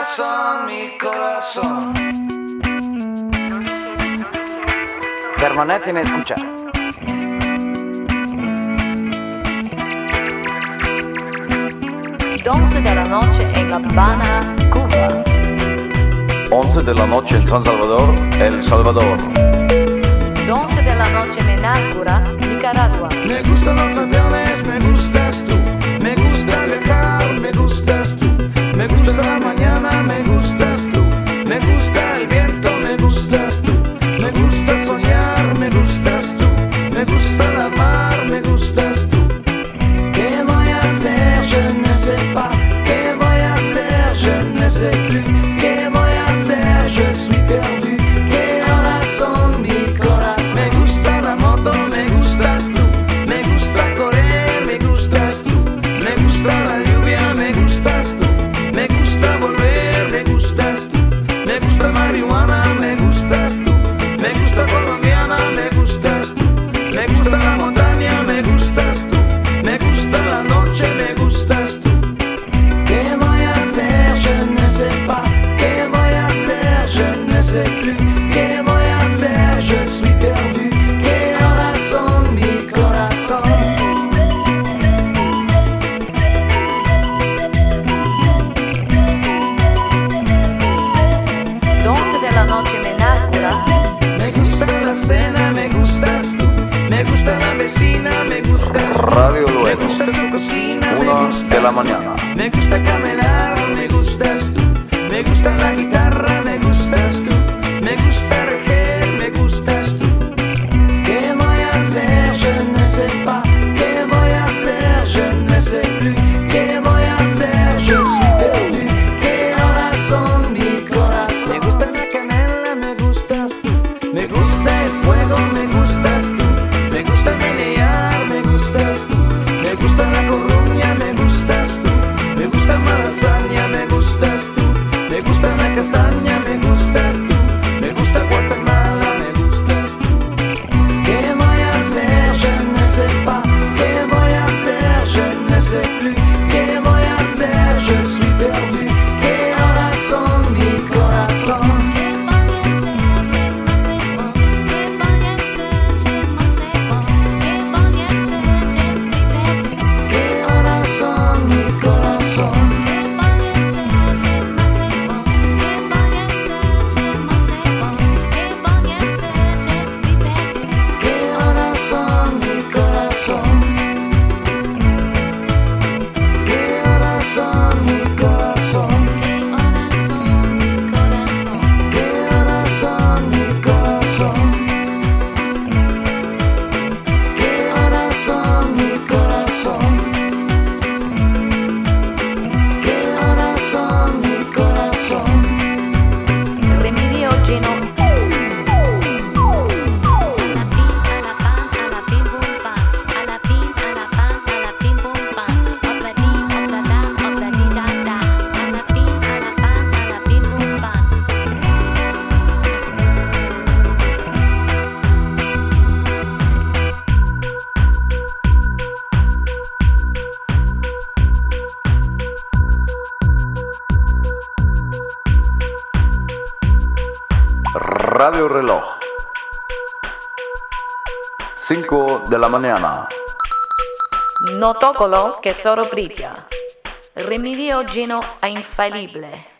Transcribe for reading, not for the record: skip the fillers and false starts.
corazón, mi corazón. Permanece en escucha. Once de la noche en La Habana, Cuba. 11 de la noche en San Salvador, El Salvador. 11 de la noche en Henácora, Nicaragua. Me gustan los aviones, me gustas tú. Me gusta viajar, me gustas tú. Me gusta la mañana, me gustas tú. Me gusta el viento, me gustas tú. Me gusta soñar, me gustas tú. Me gusta la mar, me gustas tú. ¿Qué voy a hacer? Je ne sais pas. ¿Qué voy a hacer? Je ne sais plus. ¿Qué voy a hacer? Je suis perdu. ¿Qué horas son mi corazón? Me gusta la moto, me gustas tú. Me gusta correr, me gustas tú. Me gusta la lluvia, me gustas tú. Me gusta volver, me gustas tú. Me gusta marihuana, me gustas tú. Me gusta colombiana, me gustas tú. Me gusta la montaña, me gustas tú. Me gusta la noche, me gustas tú. ¿Qué voy a hacer? Je ne sais pas. ¿Qué voy a hacer? Je ne sais plus. ¿Qué voy a hacer? Je suis perdu. ¿Qué horas son mi corazón? 11 de la noche en Henácora. Me gusta la cena, me gustas tú. Me gusta la vecina, me gustas tú. Radio Me Luego, gusta su cocina, me 1 gustas de la tú. mañana. Me gusta caminar, me gustas tú. Me gusta la guitarra, me gustas tú. Me gusta reger, me gustas tú. ¿Qué voy a hacer? Je ne sais pas. ¿Qué voy a hacer? Je ne sais plus. ¿Qué voy a hacer? Je suis perdu. ¿Qué horas son mi corazón? Me gusta la canela, me gustas tú. Me gusta el fuego, me gustas tú. Me gusta menear, me gustas tú. Me gusta la corruña, me gustas tú. Me gusta malasaña, me gustas tú. Me gusta la castaña, me gustas tú. Me gusta Guatemala, me gustas tú. ¿Qué voy a hacer? Je ne sais pas. ¿Qué voy a hacer? Je ne sais plus. ¿Qué voy a hacer? Je suis perdu. ¿Qué horas son mi corazón? ¿Qué horas son mi corazón? ¿Qué horas son mi corazón? ¿Qué horas son mi corazón? ¿Qué horas son mi corazón? ¿Qué horas son mi corazón? ¿Qué horas son mi corazón? Remedio lleno. Radio Reloj, 5 de la mañana. No toccolo che solo brilla. Remedio lleno è infallibile.